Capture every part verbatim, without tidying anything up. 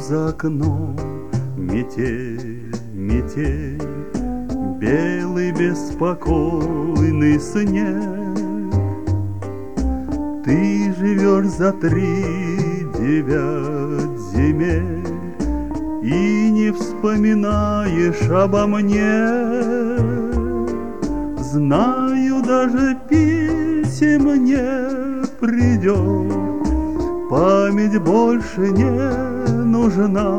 за окном метель, метель, белый беспокойный снег. Ты живешь за три девять земель и не вспоминаешь обо мне. Знаю, даже писем не придет, память больше не нужна.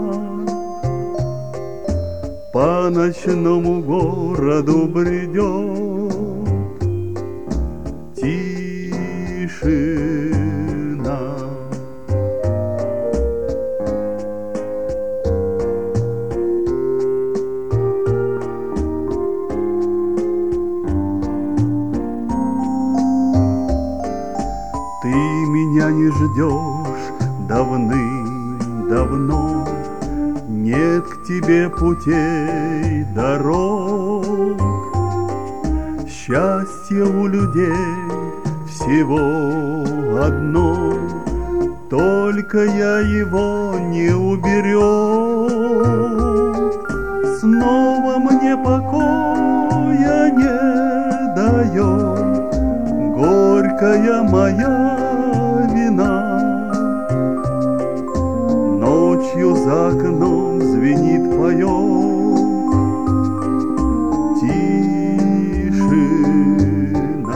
По ночному городу бредет тишина. Ты меня не ждешь давным-давно, нет к тебе путей, дорог. Счастье у людей всего одно, только я его не уберег. Снова мне покоя не дает горькая моя вина. Ночью за окном звенит, поет тишина.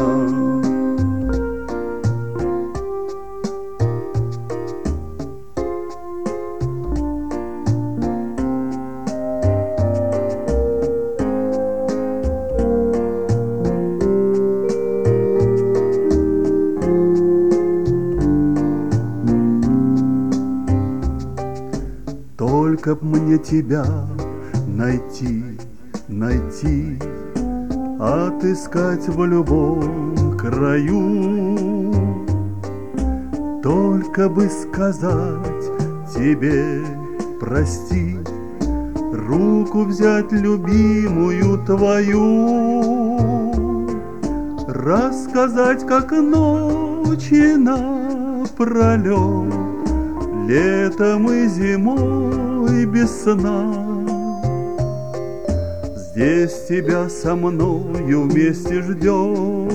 Только б мне тебя найти, найти, отыскать в любом краю. Только бы сказать тебе прости, руку взять любимую твою, рассказать, как ночи напролет, летом и зимой без сна. Здесь тебя со мною вместе ждет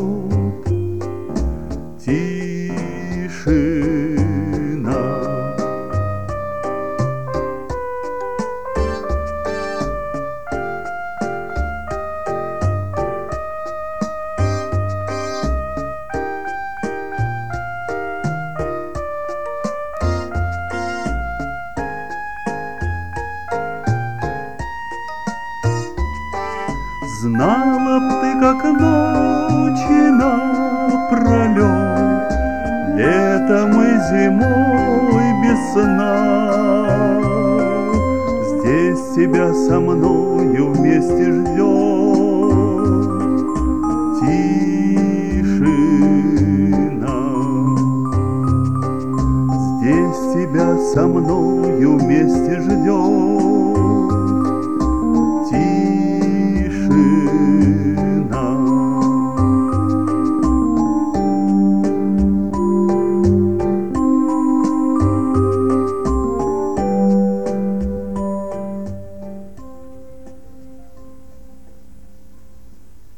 тишина. Знала б ты, как ночи напролет, летом и зимой без сна. Здесь тебя со мною вместе ждет